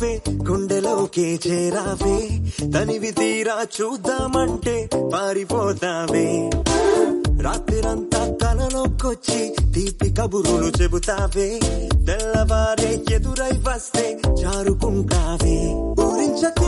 నువ్వే గుండెలోకే చేరావే, తనివి తీరా చూద్దామంటే పారిపోతావే. రాత్రిరంతా కలలోకొచ్చి తీపి కబురులు చెబుతావే, తెల్లవారే ఎదురై వస్తే జారుకుంటావే. ఊరించక